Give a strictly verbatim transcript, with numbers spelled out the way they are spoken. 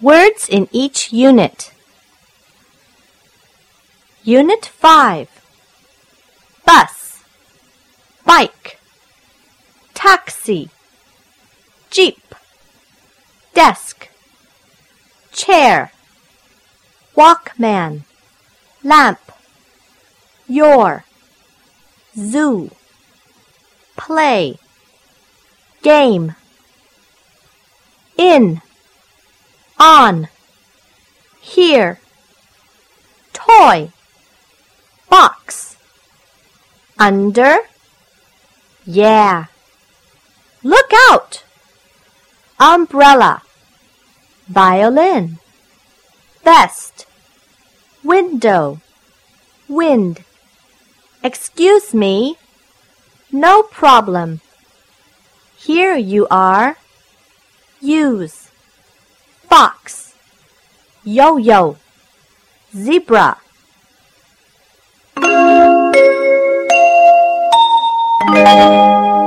Words in each unit. Unit five. Bus, bike, taxi, jeep, desk, chair, Walkman, lamp, your, zoo, play, game, in, on, here, toy, box, under, yeah, look out, umbrella, violin, vest, window, wind, excuse me, no problem, here you are, use, fox, yo-yo, zebra. Thank you.